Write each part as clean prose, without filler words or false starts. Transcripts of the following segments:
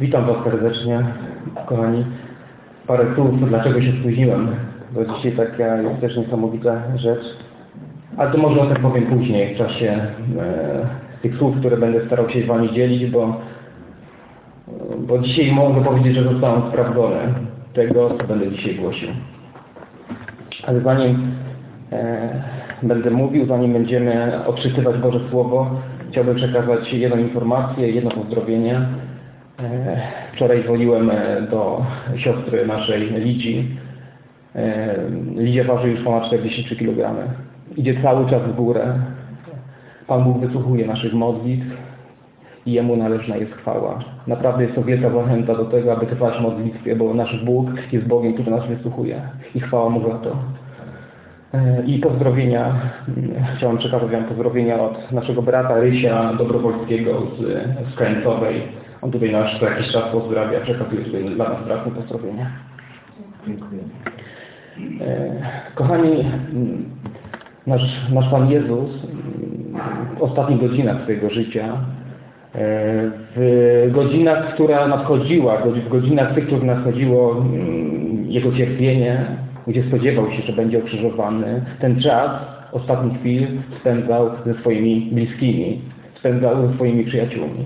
Witam Was serdecznie, kochani. Parę słów, dlaczego się spóźniłem, bo dzisiaj taka jest też niesamowita rzecz. Ale to może o tym powiem później, w czasie tych słów, które będę starał się z Wami dzielić, bo dzisiaj mogę powiedzieć, że zostałem sprawdzony tego, co będę dzisiaj głosił. Ale zanim będę mówił, zanim będziemy odczytywać Boże Słowo, chciałbym przekazać jedną informację, jedno pozdrowienie. Wczoraj dzwoniłem do siostry naszej Lidzi. Lidia waży już ponad 43 kg. Idzie cały czas w górę. Pan Bóg wysłuchuje naszych modlitw i Jemu należna jest chwała. Naprawdę jest to wielka zachęta do tego, aby trwać w modlitwie, bo nasz Bóg jest Bogiem, który nas wysłuchuje. I chwała Mu za to. I pozdrowienia, chciałem przekazać Wam pozdrowienia od naszego brata Rysia Dobrowolskiego z Krańcowej. On tutaj nas co jakiś czas pozdrawia, przekazuje tutaj dla nas bratnie pozdrowienia. Dziękuję. Kochani, nasz Pan Jezus w ostatnich godzinach swojego życia, w godzinach, która nadchodziła, w godzinach tych, których nadchodziło Jego cierpienie, gdzie spodziewał się, że będzie ukrzyżowany, ten czas ostatnich chwil spędzał ze swoimi bliskimi, spędzał ze swoimi przyjaciółmi.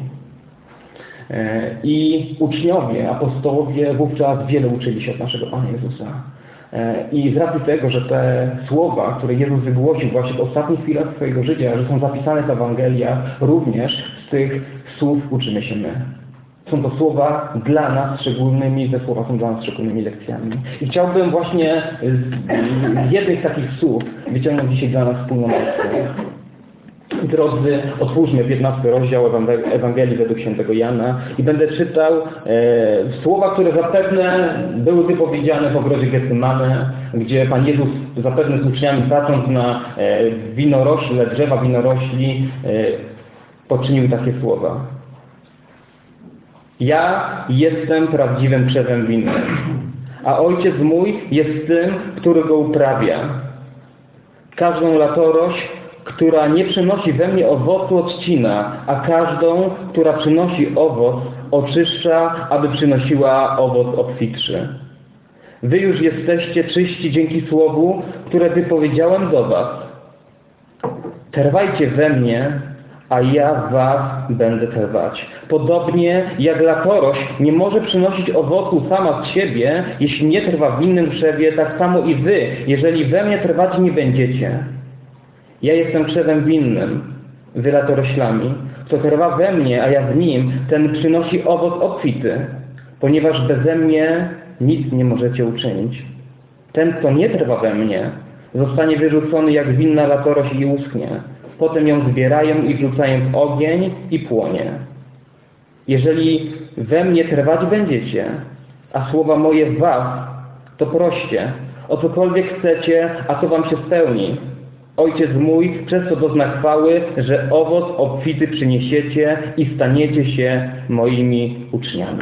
I uczniowie, apostołowie wówczas wiele uczyli się od naszego Pana Jezusa. I z racji tego, że te słowa, które Jezus wygłosił właśnie w ostatnich chwilach swojego życia, że są zapisane w Ewangeliach, również z tych słów uczymy się my. Są to słowa dla nas szczególnymi, te słowa są dla nas szczególnymi lekcjami. I chciałbym właśnie z jednych takich słów wyciągnąć dzisiaj dla nas wspólną lekcję. Drodzy, otwórzmy 15 rozdział Ewangelii według świętego Jana i będę czytał słowa, które zapewne były wypowiedziane w ogrodzie Getsemane, gdzie Pan Jezus zapewne z uczniami, patrząc na winorośle, drzewa winorośli, poczynił takie słowa. Ja jestem prawdziwym drzewem winnym, a Ojciec mój jest tym, który go uprawia. Każdą latorość, która nie przynosi we mnie owocu, odcina, a każdą, która przynosi owoc, oczyszcza, aby przynosiła owoc obfitszy. Wy już jesteście czyści dzięki słowu, które wypowiedziałem do was. Trwajcie we mnie, a ja w was będę trwać. Podobnie jak latorość nie może przynosić owocu sama z siebie, jeśli nie trwa w innym drzewie, tak samo i wy, jeżeli we mnie trwać nie będziecie. Ja jestem drzewem winnym, wy latoroślami. Kto trwa we mnie, a ja w nim, ten przynosi owoc obfity, ponieważ beze mnie nic nie możecie uczynić. Ten, kto nie trwa we mnie, zostanie wyrzucony jak winna latorość i uschnie. Potem ją zbierają i wrzucają w ogień i płonie. Jeżeli we mnie trwać będziecie, a słowa moje w was, to proście, o cokolwiek chcecie, a to wam się spełni. Ojciec mój przez to dozna chwały, że owoc obfity przyniesiecie i staniecie się moimi uczniami.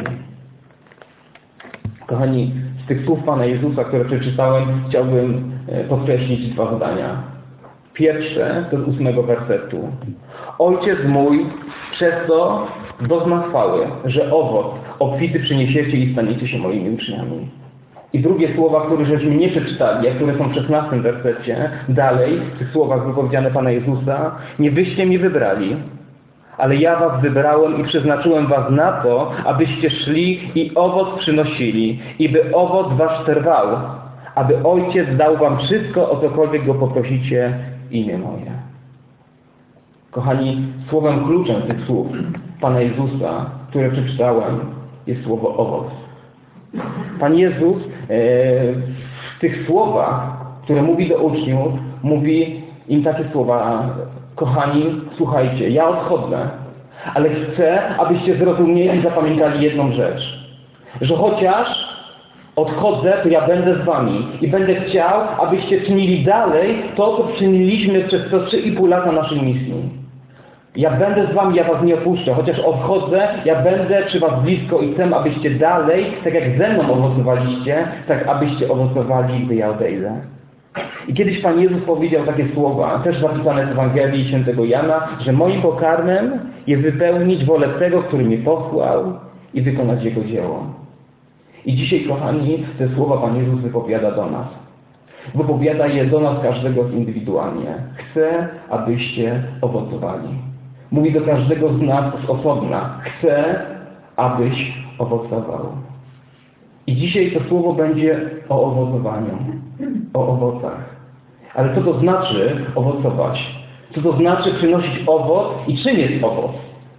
Kochani, z tych słów Pana Jezusa, które przeczytałem, chciałbym podkreślić dwa zdania. Pierwsze to z 8 wersetu. Ojciec mój przez to dozna chwały, że owoc obfity przyniesiecie i staniecie się moimi uczniami. I drugie słowa, które żeśmy nie przeczytali, a które są w 16 wersecie, dalej, w tych słowach wypowiedziane Pana Jezusa, nie wyście mnie wybrali, ale ja was wybrałem i przeznaczyłem was na to, abyście szli i owoc przynosili, i by owoc wasz trwał, aby Ojciec dał wam wszystko, o cokolwiek go poprosicie w imię moje. Kochani, słowem kluczem tych słów Pana Jezusa, które przeczytałem, jest słowo owoc. Pan Jezus w tych słowach, które mówi do uczniów, mówi im takie słowa: kochani, słuchajcie, ja odchodzę, ale chcę, abyście zrozumieli i zapamiętali jedną rzecz, że chociaż odchodzę, to ja będę z wami i będę chciał, abyście czynili dalej to, co czyniliśmy przez te 3,5 lata naszej misji. Ja będę z wami, ja was nie opuszczę. Chociaż odchodzę, ja będę przy was blisko i chcę, abyście dalej, tak jak ze mną owocowaliście, tak abyście owocowali, gdy ja odejdę. I kiedyś Pan Jezus powiedział takie słowa, też zapisane w Ewangelii świętego Jana, że moim pokarmem jest wypełnić wolę tego, który mnie posłał i wykonać Jego dzieło. I dzisiaj, kochani, te słowa Pan Jezus wypowiada do nas. Wypowiada je do nas każdego indywidualnie. Chcę, abyście owocowali. Mówi do każdego z nas z osobna. Chcę, abyś owocował. I dzisiaj to słowo będzie o owocowaniu, o owocach. Ale co to znaczy owocować? Co to znaczy przynosić owoc i czym jest owoc?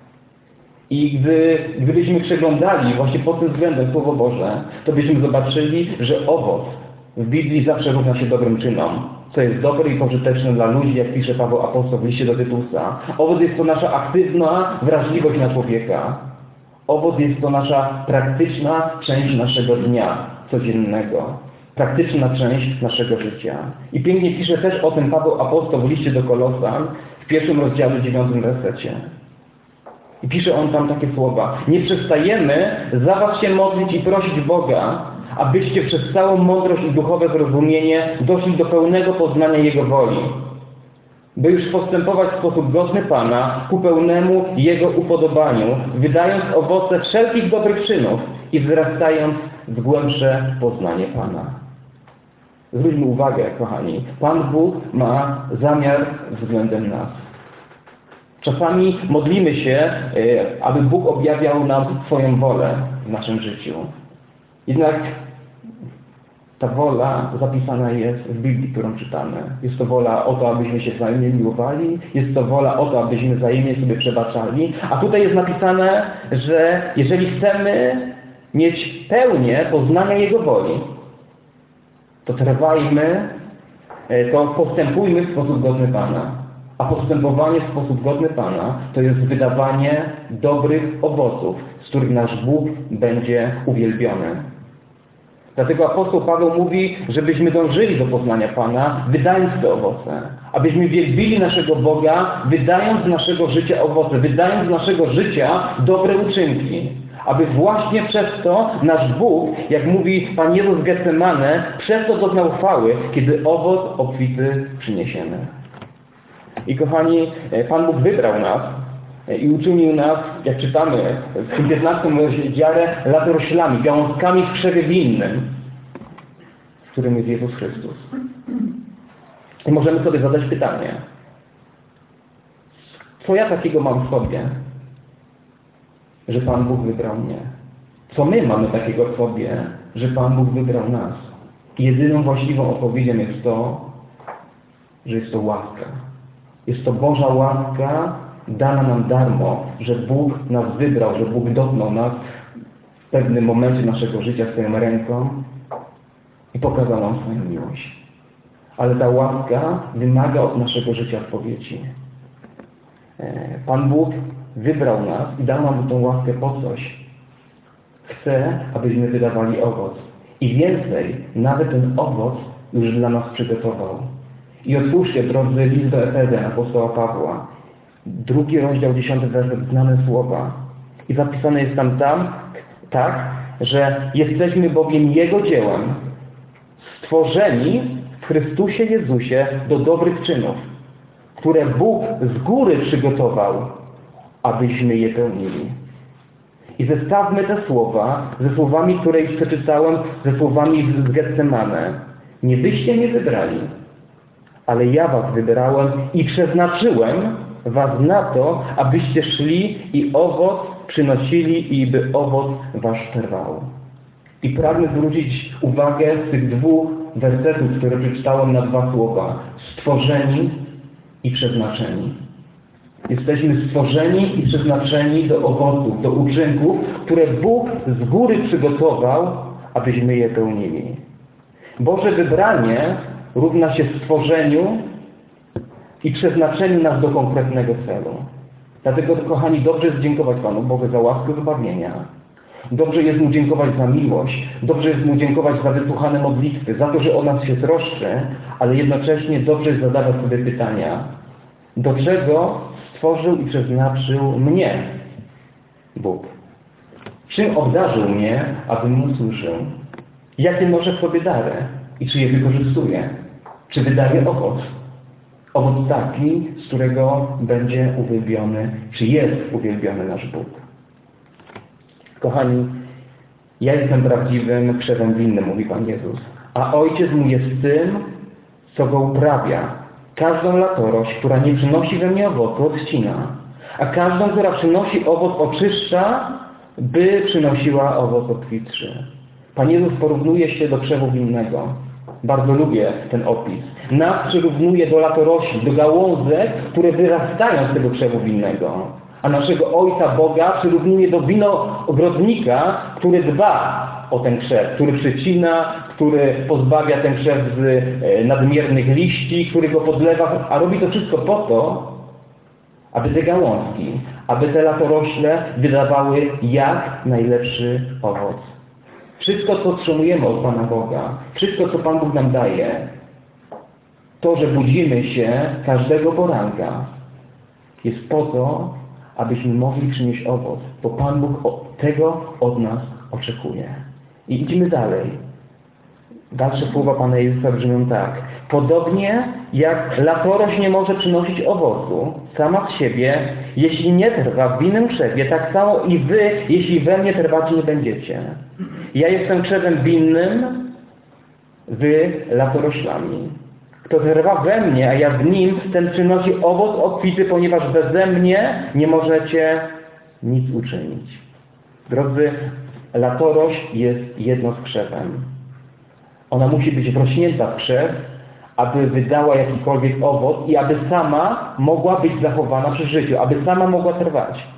I gdybyśmy przeglądali właśnie pod tym względem Słowo Boże, to byśmy zobaczyli, że owoc w Biblii zawsze równa się dobrym czynom, co jest dobre i pożyteczne dla ludzi, jak pisze Paweł Apostoł w liście do Tytusa. Owoc jest to nasza aktywna wrażliwość na człowieka. Owoc jest to nasza praktyczna część naszego dnia codziennego. Praktyczna część naszego życia. I pięknie pisze też o tym Paweł Apostoł w liście do Kolosan w 1 rozdziale 9 wersecie. I pisze on tam takie słowa. Nie przestajemy za was się modlić i prosić Boga, abyście przez całą mądrość i duchowe zrozumienie doszli do pełnego poznania Jego woli, by już postępować w sposób godny Pana, ku pełnemu Jego upodobaniu, wydając owoce wszelkich dobrych czynów i wzrastając w głębsze poznanie Pana. Zwróćmy uwagę, kochani, Pan Bóg ma zamiar względem nas. Czasami modlimy się, aby Bóg objawiał nam swoją wolę w naszym życiu. Jednak ta wola zapisana jest w Biblii, którą czytamy. Jest to wola o to, abyśmy się wzajemnie miłowali. Jest to wola o to, abyśmy wzajemnie sobie przebaczali. A tutaj jest napisane, że jeżeli chcemy mieć pełnię poznania Jego woli, to trwajmy, to postępujmy w sposób godny Pana. A postępowanie w sposób godny Pana to jest wydawanie dobrych owoców, z których nasz Bóg będzie uwielbiony. Dlatego apostoł Paweł mówi, żebyśmy dążyli do poznania Pana, wydając te owoce. Abyśmy wielbili naszego Boga, wydając z naszego życia owoce, wydając z naszego życia dobre uczynki. Aby właśnie przez to nasz Bóg, jak mówi Pan Jezus w Getsemane, przez to doznał chwały, kiedy owoc obfity przyniesiemy. I kochani, Pan Bóg wybrał nas i uczynił nas, jak czytamy w tym 15 rozdziale, latoroślami, gałązkami w krzewie winnym, którym jest Jezus Chrystus. I możemy sobie zadać pytanie, co ja takiego mam w sobie, że Pan Bóg wybrał mnie? Co my mamy takiego w sobie, że Pan Bóg wybrał nas? I jedyną właściwą odpowiedzią jest to, że jest to łaska. Jest to Boża łaska dana nam darmo, że Bóg nas wybrał, że Bóg dotknął nas w pewnym momencie naszego życia swoją ręką i pokazał nam swoją miłość. Ale ta łaska wymaga od naszego życia odpowiedzi. Pan Bóg wybrał nas i dał nam tę łaskę po coś. Chce, abyśmy wydawali owoc. I więcej, nawet ten owoc już dla nas przygotował. I otwórzcie, drodzy, list do Efezjan apostoła Pawła. 2 rozdział 10 werset, znane słowa. I zapisane jest tam tak, że jesteśmy bowiem Jego dziełem, stworzeni w Chrystusie Jezusie do dobrych czynów, które Bóg z góry przygotował, abyśmy je pełnili. I zestawmy te słowa ze słowami, które już przeczytałem, ze słowami z Getsemane. Nie byście mnie wybrali, ale ja was wybrałem i przeznaczyłem was na to, abyście szli i owoc przynosili i by owoc wasz trwał. I pragnę zwrócić uwagę z tych 2 wersetów, które przeczytałem, na 2 słowa. Stworzeni i przeznaczeni. Jesteśmy stworzeni i przeznaczeni do owoców, do uczynków, które Bóg z góry przygotował, abyśmy je pełnili. Boże wybranie równa się stworzeniu i przeznaczeniu nas do konkretnego celu. Dlatego, kochani, dobrze jest dziękować Panu Bogu za łaskę zbawienia. Dobrze jest Mu dziękować za miłość. Dobrze jest Mu dziękować za wysłuchane modlitwy, za to, że o nas się troszczy, ale jednocześnie dobrze jest zadawać sobie pytania. Do czego stworzył i przeznaczył mnie Bóg? Czym obdarzył mnie, abym Mu służył? Jakie noszę w sobie dary? I czy je wykorzystuję? Czy wydaje owoc? Owoc taki, z którego będzie uwielbiony, czy jest uwielbiony nasz Bóg. Kochani, ja jestem prawdziwym krzewem winnym, mówi Pan Jezus, a Ojciec mój jest tym, co go uprawia. Każdą latorość, która nie przynosi we mnie owocu, odcina, a każdą, która przynosi owoc, oczyszcza, by przynosiła owoc obfitszy. Pan Jezus porównuje się do krzewu winnego. Bardzo lubię ten opis. Nas przyrównuje do latorośli, do gałązek, które wyrastają z tego krzewu winnego. A naszego Ojca Boga przyrównuje do winogrodnika, który dba o ten krzew, który przycina, który pozbawia ten krzew z nadmiernych liści, który go podlewa, a robi to wszystko po to, aby te gałązki, aby te latorośle wydawały jak najlepszy owoc. Wszystko, co otrzymujemy od Pana Boga, wszystko, co Pan Bóg nam daje, to, że budzimy się każdego poranka, jest po to, abyśmy mogli przynieść owoc, bo Pan Bóg tego od nas oczekuje. I idziemy dalej. Dalsze słowa Pana Jezusa brzmią tak. Podobnie jak latorość nie może przynosić owocu sama z siebie, jeśli nie trwa w winnym krzewie, tak samo i wy, jeśli we mnie trwać nie będziecie. Ja jestem krzewem winnym, wy latoroślami. Kto trwa we mnie, a ja w nim, ten przynosi owoc obfity, ponieważ beze mnie nie możecie nic uczynić. Drodzy, latorość jest jedno z krzewem. Ona musi być wrośnięta w krzew, aby wydała jakikolwiek owoc i aby sama mogła być zachowana przy życiu, aby sama mogła trwać.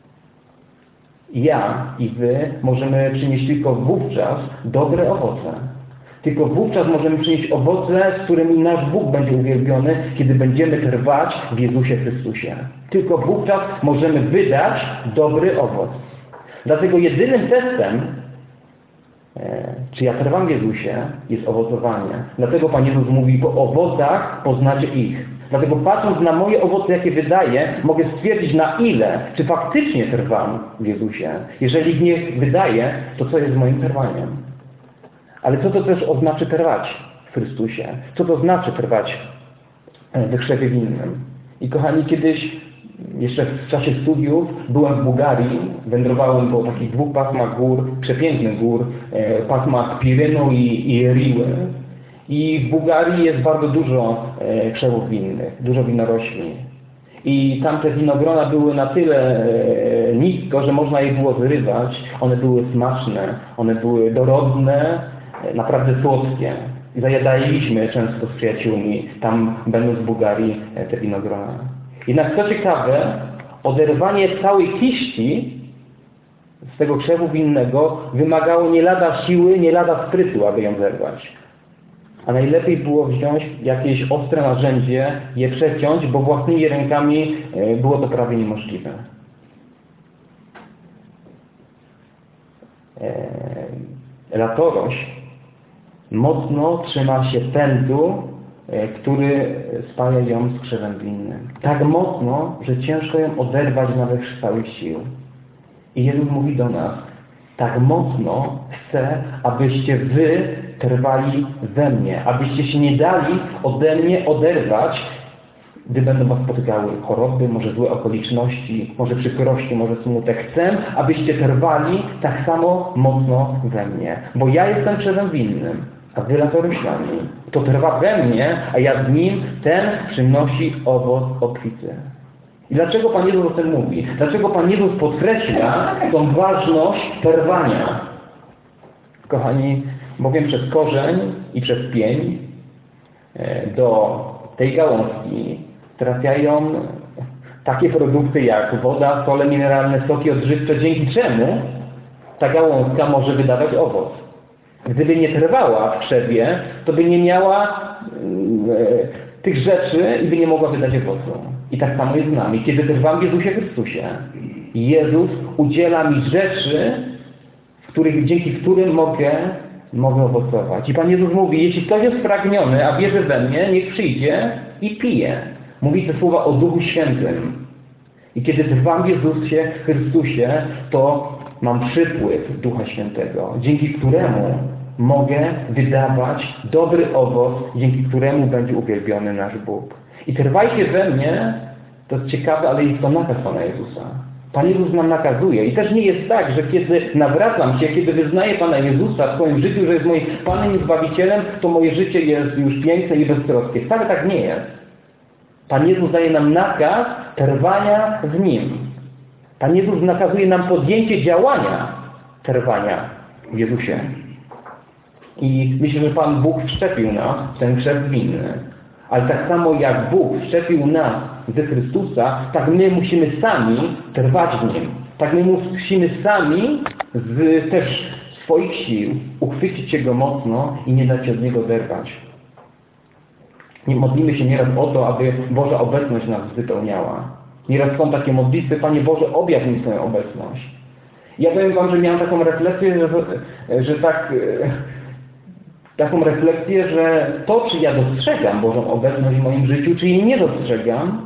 Ja i wy możemy przynieść tylko wówczas dobre owoce. Tylko wówczas możemy przynieść owoce, z którymi nasz Bóg będzie uwielbiony, kiedy będziemy trwać w Jezusie Chrystusie. Tylko wówczas możemy wydać dobry owoc. Dlatego jedynym testem, czy ja trwam w Jezusie, jest owocowanie. Dlatego Pan Jezus mówi, po owocach poznacie ich. Dlatego patrząc na moje owoce, jakie wydaję, mogę stwierdzić, na ile, czy faktycznie trwam w Jezusie. Jeżeli ich nie wydaję, to co jest moim trwaniem? Ale co to też oznacza trwać w Chrystusie? Co to znaczy trwać w krzewie winnym? I kochani, kiedyś, jeszcze w czasie studiów, byłem w Bułgarii, wędrowałem po takich dwóch pasmach gór, przepięknych gór, pasmach Pirynu i Riły. I w Bułgarii jest bardzo dużo krzewów winnych, dużo winorośli. I tamte winogrona były na tyle nisko, że można je było zrywać. One były smaczne, one były dorodne, naprawdę słodkie. I zajadaliśmy często z przyjaciółmi, tam będąc w Bułgarii, te winogrona. Jednak co ciekawe, oderwanie całej kiści z tego krzewu winnego wymagało nie lada siły, nie lada sprytu, aby ją zerwać. A najlepiej było wziąć jakieś ostre narzędzie, je przeciąć, bo własnymi rękami było to prawie niemożliwe. Latorość mocno trzyma się pędu, który spaja ją z krzewem winnym. Tak mocno, że ciężko ją oderwać nawet z całych sił. I Jezus mówi do nas, tak mocno chcę, abyście wy trwali we mnie, abyście się nie dali ode mnie oderwać, gdy będą was spotykały choroby, może złe okoliczności, może przykrości, może smutek. Chcę, abyście trwali tak samo mocno we mnie, bo ja jestem krzewem winnym, a wy latoroślami. Kto trwa we mnie, a ja w nim, ten przynosi owoc obfity. I dlaczego Pan Jezus o tym mówi? Dlaczego Pan Jezus podkreśla tą ważność trwania? Kochani, bowiem przez korzeń i przez pień do tej gałązki trafiają takie produkty jak woda, sole mineralne, soki odżywcze, dzięki czemu ta gałązka może wydawać owoc. Gdyby nie trwała w krzewie, to by nie miała tych rzeczy i by nie mogła wydać owocu. I tak samo jest z nami. Kiedy trwam w Jezusie Chrystusie, Jezus udziela mi rzeczy, dzięki którym mogę owocować. I Pan Jezus mówi, jeśli ktoś jest spragniony, a wierzy we mnie, niech przyjdzie i pije. Mówi te słowa o Duchu Świętym. I kiedy trwam w Jezusie Chrystusie, to mam przypływ Ducha Świętego, dzięki któremu mogę wydawać dobry owoc, dzięki któremu będzie uwielbiony nasz Bóg. I trwajcie we mnie, to jest ciekawe, ale jest to nakaz Pana Jezusa. Pan Jezus nam nakazuje. I też nie jest tak, że kiedy nawracam się, kiedy wyznaję Pana Jezusa w swoim życiu, że jest moim Panem i Zbawicielem, to moje życie jest już piękne i beztroskie. Wcale tak nie jest. Pan Jezus daje nam nakaz trwania w Nim. Pan Jezus nakazuje nam podjęcie działania trwania w Jezusie. I myślę, że Pan Bóg wszczepił nas w ten grzech winny. Ale tak samo jak Bóg wszczepił nas ze Chrystusa, tak my musimy sami trwać w Nim. Tak my musimy sami z też swoich sił uchwycić się Go mocno i nie dać się od Niego derwać. Nie modlimy się nieraz o to, aby Boża obecność nas wypełniała. Nieraz są takie modlitwy: Panie Boże, objaw mi swoją obecność. Ja powiem Wam, że miałem taką refleksję, że taką refleksję, że to, czy ja dostrzegam Bożą obecność w moim życiu, czy jej nie dostrzegam,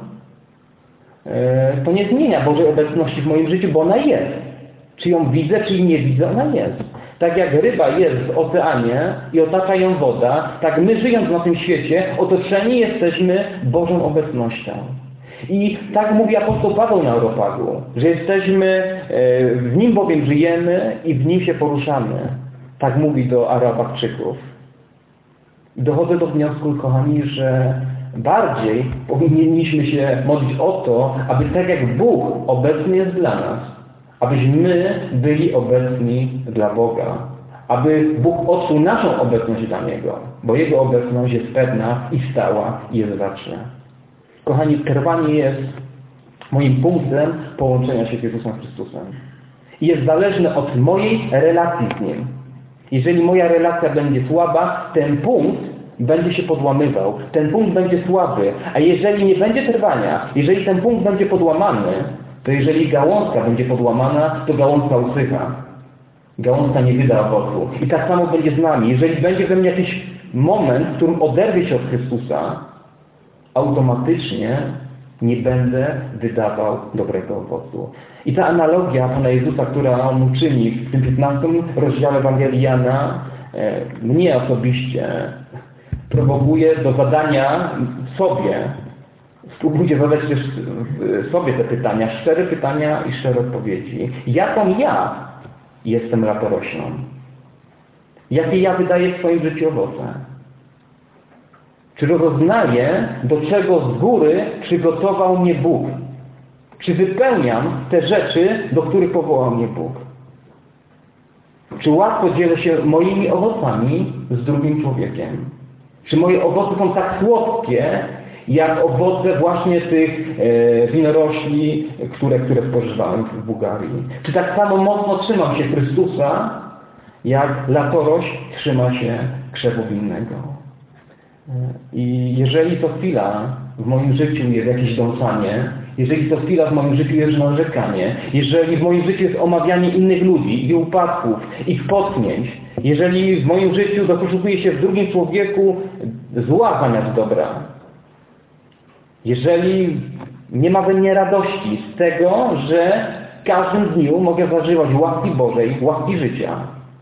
to nie zmienia Bożej obecności w moim życiu, bo ona jest. Czy ją widzę, czy jej nie widzę, ona jest. Tak jak ryba jest w oceanie i otacza ją woda, tak my, żyjąc na tym świecie, otoczeni jesteśmy Bożą obecnością. I tak mówi apostoł Paweł na Areopagu, że jesteśmy, w Nim bowiem żyjemy i w Nim się poruszamy. Tak mówi do Areopagczyków. Dochodzę do wniosku, kochani, że bardziej powinniśmy się modlić o to, aby tak jak Bóg obecny jest dla nas, abyśmy byli obecni dla Boga. Aby Bóg odczuł naszą obecność dla Niego, bo Jego obecność jest pewna i stała i jest zawsze. Kochani, trwanie jest moim punktem połączenia się z Jezusem Chrystusem. I jest zależne od mojej relacji z Nim. Jeżeli moja relacja będzie słaba, ten punkt będzie się podłamywał. Ten punkt będzie słaby. A jeżeli nie będzie trwania, jeżeli ten punkt będzie podłamany, to jeżeli gałązka będzie podłamana, to gałązka usycha. Gałązka nie wyda owocu. I tak samo będzie z nami. Jeżeli będzie we mnie jakiś moment, w którym oderwie się od Chrystusa, automatycznie nie będę wydawał dobrego owocu. I ta analogia Pana Jezusa, która On uczyni w tym 15 rozdziale Ewangelii Jana, mnie osobiście prowokuje do zadania sobie. Spróbujcie zadać też sobie te pytania, szczere pytania i szczere odpowiedzi. Jaką ja jestem latoroślą? Jakie ja wydaję w swoim życiu owoce? Czy rozpoznaję, do czego z góry przygotował mnie Bóg? Czy wypełniam te rzeczy, do których powołał mnie Bóg? Czy łatwo dzielę się moimi owocami z drugim człowiekiem? Czy moje owoce są tak słodkie, jak owoce właśnie tych winorośli, które spożywałem w Bułgarii? Czy tak samo mocno trzymam się Chrystusa, jak latorość trzyma się krzewu winnego? I jeżeli co chwila w moim życiu jest jakieś dąsanie, jeżeli co chwila w moim życiu jest narzekanie, jeżeli w moim życiu jest omawianie innych ludzi, ich upadków, ich potknięć, jeżeli w moim życiu doszukuję się w drugim człowieku zła zamiast dobra, jeżeli nie ma we mnie radości z tego, że w każdym dniu mogę zażywać łaski Bożej, łaski życia,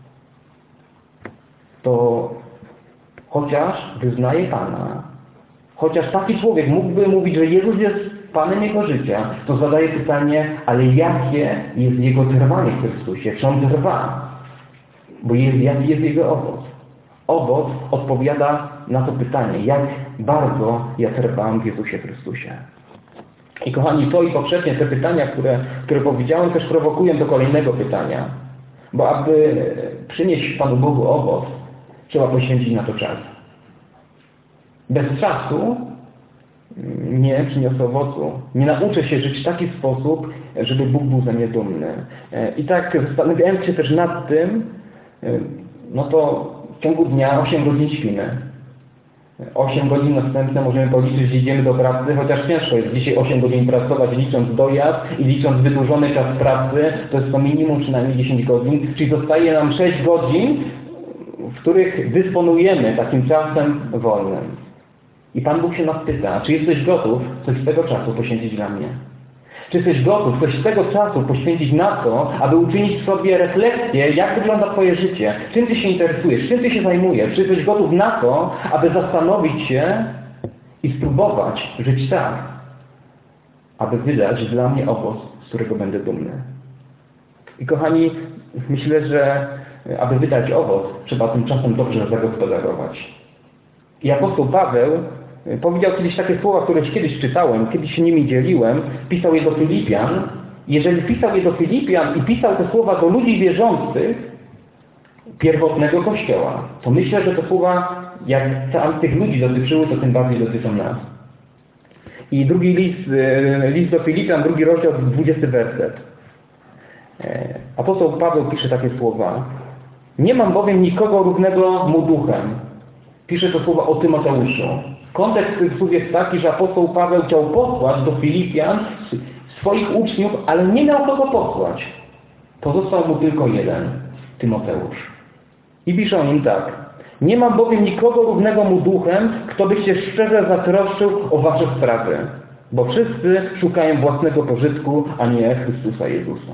to chociaż wyznaje Pana, chociaż taki człowiek mógłby mówić, że Jezus jest Panem jego życia, to zadaje pytanie, ale jakie jest jego trwanie w Chrystusie? Czy on trwa? Bo jaki jest jego owoc? Owoc odpowiada na to pytanie, jak bardzo ja trwam w Jezusie Chrystusie. I kochani, to i poprzednie te pytania, które powiedziałem, też prowokują do kolejnego pytania. Bo aby przynieść Panu Bogu owoc, trzeba poświęcić na to czas. Bez czasu nie przyniosę owocu. Nie nauczę się żyć w taki sposób, żeby Bóg był ze mnie dumny. I tak zastanawiałem się też nad tym, no to w ciągu dnia 8 godzin śpimy. 8 godzin następne możemy policzyć, że idziemy do pracy, chociaż ciężko jest dzisiaj 8 godzin pracować, licząc dojazd i licząc wydłużony czas pracy, to jest to minimum przynajmniej 10 godzin, czyli zostaje nam 6 godzin, w których dysponujemy takim czasem wolnym. I Pan Bóg się nas pyta, czy jesteś gotów coś z tego czasu poświęcić dla mnie? Czy jesteś gotów coś z tego czasu poświęcić na to, aby uczynić sobie refleksję, jak wygląda Twoje życie? Czym Ty się interesujesz? Czym Ty się zajmujesz? Czy jesteś gotów na to, aby zastanowić się i spróbować żyć tak, aby wydać dla mnie owoc z którego będę dumny. I kochani, myślę, że aby wydać owoc, trzeba tym czasem dobrze zagospodarować. I apostoł Paweł powiedział kiedyś takie słowa, które kiedyś czytałem, kiedyś się nimi dzieliłem, pisał je do Filipian. Jeżeli pisał je do Filipian i pisał te słowa do ludzi wierzących pierwotnego Kościoła, to myślę, że te słowa, jak tych ludzi dotyczyły, to tym bardziej dotyczą nas. I drugi list do Filipian, 2 rozdział, 20 werset. Apostoł Paweł pisze takie słowa. Nie mam bowiem nikogo równego mu duchem. Pisze to słowa o Tymoteuszu. Kontekst tych słów jest taki, że apostoł Paweł chciał posłać do Filipian swoich uczniów, ale nie miał kogo posłać. Pozostał mu tylko jeden, Tymoteusz. I pisze o nim tak. Nie mam bowiem nikogo równego mu duchem, kto by się szczerze zatroszczył o wasze sprawy. Bo wszyscy szukają własnego pożytku, a nie Chrystusa Jezusa.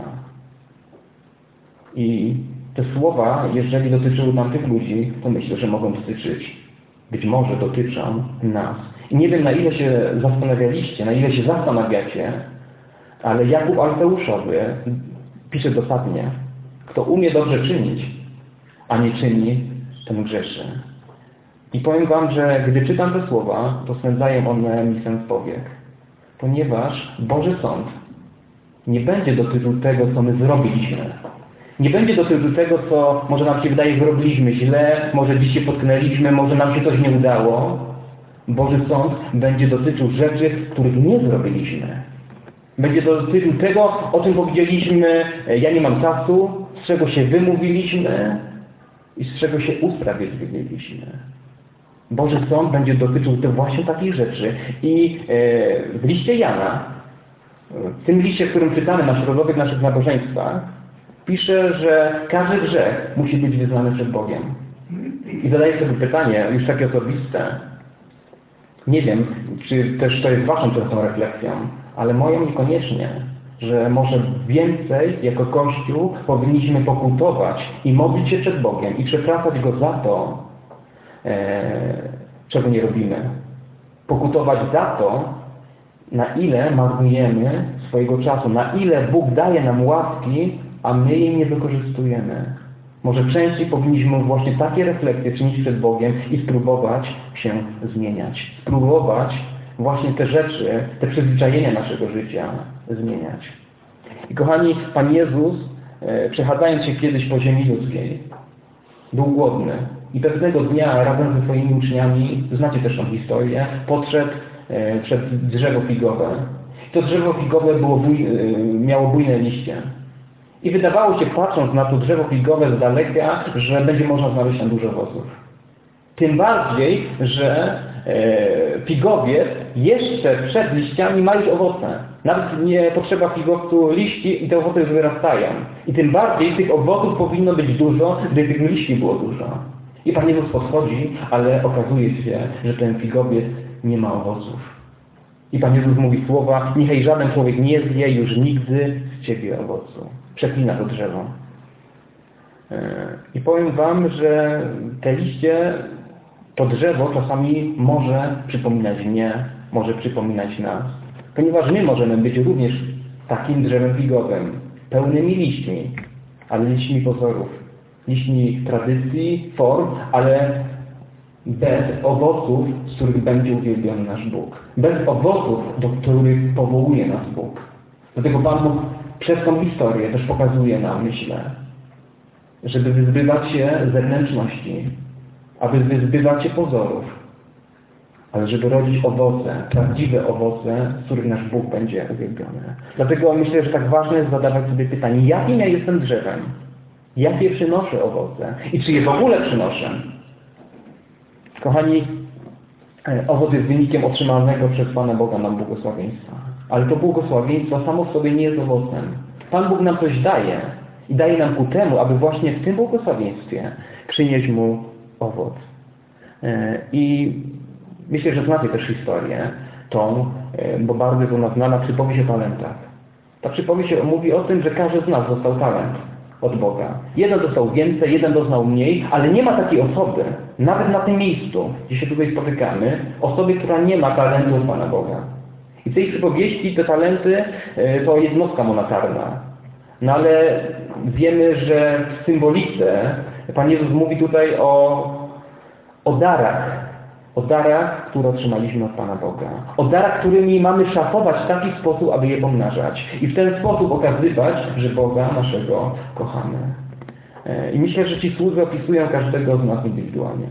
I te słowa, jeżeli dotyczyły tamtych ludzi, to myślę, że mogą dotyczyć. Być może dotyczą nas. I nie wiem, na ile się zastanawialiście, na ile się zastanawiacie, ale Jakub Alfeuszowy pisze dosadnie. Kto umie dobrze czynić, a nie czyni, ten grzeszy. I powiem wam, że gdy czytam te słowa, to spędzają one mi sens powiek. Ponieważ Boży Sąd nie będzie dotyczył tego, co my zrobiliśmy. Nie będzie dotyczył tego, co może nam się wydaje, że robiliśmy źle, może gdzieś się potknęliśmy, może nam się coś nie udało. Boży Sąd będzie dotyczył rzeczy, których nie zrobiliśmy. Będzie dotyczył tego, o czym powiedzieliśmy, ja nie mam czasu, z czego się wymówiliśmy i z czego się usprawiedliwiliśmy. Boży Sąd będzie dotyczył właśnie takich rzeczy. I w liście Jana, w tym liście, w którym czytamy na środowych naszych nabożeństwach, pisze, że każdy grzech musi być wyznany przed Bogiem. I zadaję sobie pytanie, już takie osobiste. Nie wiem, czy też to jest waszą częstą refleksją, ale moją niekoniecznie, że może więcej jako Kościół powinniśmy pokutować i modlić się przed Bogiem i przepraszać Go za to, czego nie robimy. Pokutować za to, na ile marnujemy swojego czasu, na ile Bóg daje nam łaski, a my jej nie wykorzystujemy. Może częściej powinniśmy właśnie takie refleksje czynić przed Bogiem i spróbować się zmieniać. Spróbować właśnie te rzeczy, te przyzwyczajenia naszego życia zmieniać. I kochani, Pan Jezus, przechadzając się kiedyś po ziemi ludzkiej, był głodny. I pewnego dnia razem ze swoimi uczniami, znacie też tą historię, podszedł przed drzewo figowe. To drzewo figowe miało bujne liście. I wydawało się, patrząc na to drzewo figowe z daleka, że będzie można znaleźć tam dużo owoców. Tym bardziej, że figowiec jeszcze przed liściami ma już owoce. Nawet nie potrzeba figowcu liści i te owoce już wyrastają. I tym bardziej tych owoców powinno być dużo, gdy tych liści było dużo. I Pan Jezus podchodzi, ale okazuje się, że ten figowiec nie ma owoców. I Pan Jezus mówi słowa: niechaj żaden człowiek nie zje już nigdy z Ciebie owocu. Przeklina to drzewo. I powiem wam, że te liście, to drzewo czasami może przypominać mnie, może przypominać nas. Ponieważ my możemy być również takim drzewem figowym, pełnymi liśćmi, ale liśćmi pozorów, liśćmi tradycji, form, ale bez owoców, z których będzie uwielbiony nasz Bóg. Bez owoców, do których powołuje nas Bóg. Dlatego Pan Bóg przez tą historię też pokazuje nam, myślę, żeby wyzbywać się zewnętrzności, aby wyzbywać się pozorów, ale żeby rodzić owoce, prawdziwe owoce, z których nasz Bóg będzie uwielbiony. Dlatego myślę, że tak ważne jest zadawać sobie pytanie, jakim ja jestem drzewem? Jakie przynoszę owoce? I czy je w ogóle przynoszę? Kochani, owoc jest wynikiem otrzymanego przez Pana Boga nam błogosławieństwa. Ale to błogosławieństwo samo w sobie nie jest owocem. Pan Bóg nam coś daje i daje nam ku temu, aby właśnie w tym błogosławieństwie przynieść Mu owoc. I myślę, że znacie też historię tą, bo bardzo jest ona znana, przypowieść o talentach. Ta przypowieść mówi o tym, że każdy z nas dostał talent od Boga. Jeden dostał więcej, jeden dostał mniej, ale nie ma takiej osoby, nawet na tym miejscu, gdzie się tutaj spotykamy, osoby, która nie ma talentu od Pana Boga. I w tej przypowieści te talenty to jednostka monetarna. No ale wiemy, że w symbolice Pan Jezus mówi tutaj o darach. O darach, które otrzymaliśmy od Pana Boga. O darach, którymi mamy szafować w taki sposób, aby je pomnażać. I w ten sposób okazywać, że Boga naszego kochamy. I myślę, że ci słudzy opisują każdego z nas indywidualnie.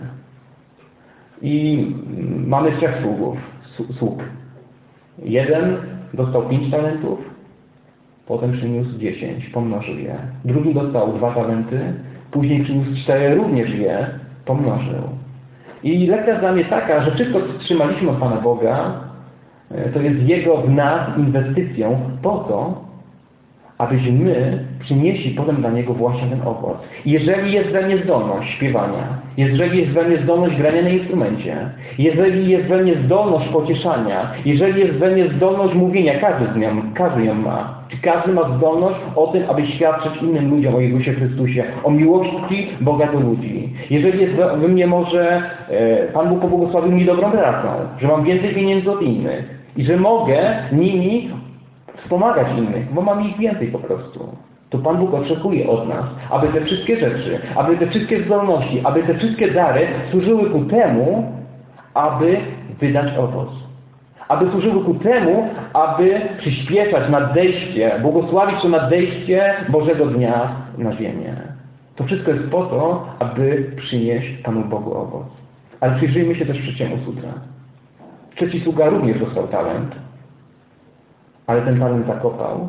I mamy 3 sług. Jeden dostał 5 talentów, potem przyniósł 10, pomnożył je. Drugi dostał 2 talenty, później przyniósł 4, również je pomnożył. I lekcja dla mnie taka, że wszystko, co otrzymaliśmy od Pana Boga, to jest Jego w nas inwestycją po to, abyśmy my przynieśli potem dla Niego właśnie ten owoc. Jeżeli jest we mnie zdolność śpiewania, jeżeli jest we mnie zdolność grania na instrumencie, jeżeli jest we mnie zdolność pocieszania, jeżeli jest we mnie zdolność mówienia, każdy ją ma. Każdy ma zdolność o tym, aby świadczyć innym ludziom o Jezusie Chrystusie, o miłości Boga do ludzi. Jeżeli jest we mnie może, Pan Bóg pobłogosławił mi dobrą pracą, że mam więcej pieniędzy od innych i że mogę nimi wspomagać innych, bo mam ich więcej po prostu. To Pan Bóg oczekuje od nas, aby te wszystkie rzeczy, aby te wszystkie zdolności, aby te wszystkie dary służyły ku temu, aby wydać owoc. Aby służyły ku temu, aby przyspieszać nadejście, błogosławić to nadejście Bożego Dnia na ziemię. To wszystko jest po to, aby przynieść Panu Bogu owoc. Ale przyjrzyjmy się też 3 słudze. 3 sługa również dostał talent, ale ten talent zakopał.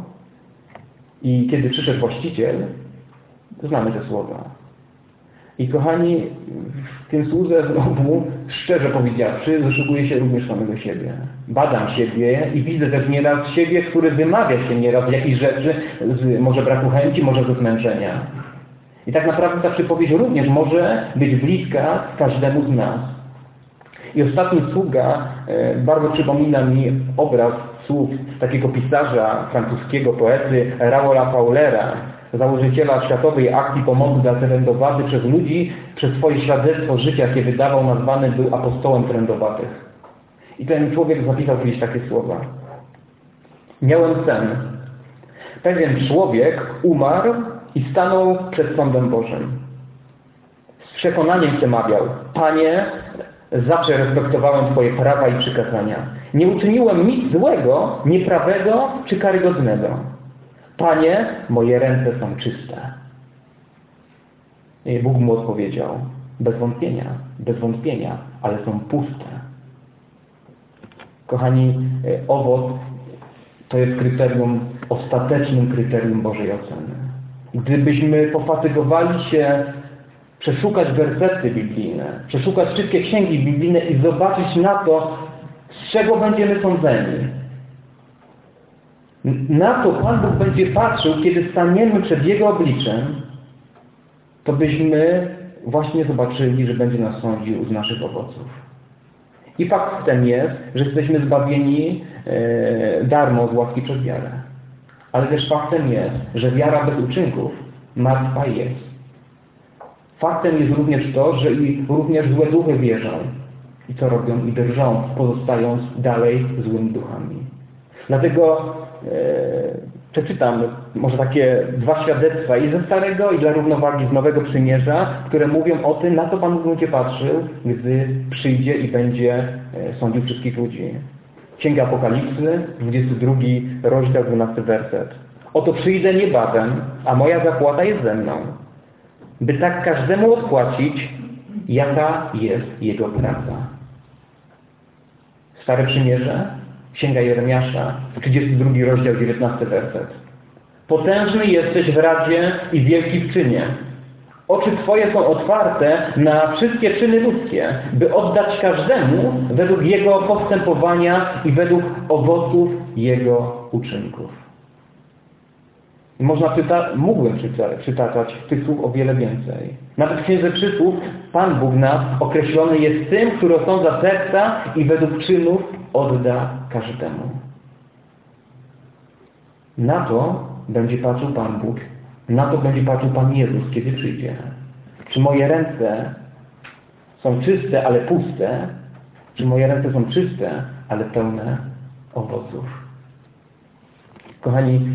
I kiedy przyszedł właściciel, to znamy te słowa. I kochani, w tym słudze znowu, szczerze powiedziawszy, doszukuję się również samego siebie. Badam siebie i widzę też nieraz siebie, który wymawia się nieraz jakichś rzeczy, z może braku chęci, może ze zmęczenia. I tak naprawdę ta przypowieść również może być bliska każdemu z nas. I ostatni sługa bardzo przypomina mi obraz słów takiego pisarza, francuskiego poety Raoula Faulera, założyciela Światowej Akcji Pomocy dla Trędowatych przez ludzi, przez swoje świadectwo życia, jakie wydawał, nazwany był apostołem trędowatych. I ten człowiek zapisał kiedyś takie słowa. Miałem sen. Pewien człowiek umarł i stanął przed sądem Bożym. Z przekonaniem przemawiał: Panie, zawsze respektowałem Twoje prawa i przykazania. Nie uczyniłem nic złego, nieprawego czy karygodnego. Panie, moje ręce są czyste. I Bóg mu odpowiedział: bez wątpienia, ale są puste. Kochani, owoc to jest kryterium, ostatecznym kryterium Bożej oceny. Gdybyśmy pofatygowali się przeszukać wersety biblijne, przeszukać wszystkie księgi biblijne i zobaczyć na to, z czego będziemy sądzeni. Na to Pan Bóg będzie patrzył, kiedy staniemy przed Jego obliczem, to byśmy właśnie zobaczyli, że będzie nas sądził z naszych owoców. I faktem jest, że jesteśmy zbawieni darmo z łaski przez wiarę. Ale też faktem jest, że wiara bez uczynków martwa jest. Faktem jest również to, że i również złe duchy wierzą. I co robią? I drżą, pozostając dalej złymi duchami. Dlatego przeczytam może takie 2 świadectwa i ze Starego, i dla równowagi z Nowego Przymierza, które mówią o tym, na co Pan Bóg będzie patrzył, gdy przyjdzie i będzie sądził wszystkich ludzi. Księga Apokalipsy, 22 rozdział, 12 werset. Oto przyjdę niebawem, a moja zapłata jest ze mną, by tak każdemu odpłacić, jaka jest jego praca. Stare Przymierze, Księga Jeremiasza, 32 rozdział, 19 werset. Potężny jesteś w radzie i wielki w czynie. Oczy Twoje są otwarte na wszystkie czyny ludzkie, by oddać każdemu według jego postępowania i według owoców jego uczynków. Mógłbym przytaczać tych słów o wiele więcej. Nawet w Księdze Przysłów Pan Bóg nas określony jest tym, który osądza serca i według czynów odda każdemu. Na to będzie patrzył Pan Bóg, na to będzie patrzył Pan Jezus, kiedy przyjdzie. Czy moje ręce są czyste, ale puste? Czy moje ręce są czyste, ale pełne owoców. Kochani,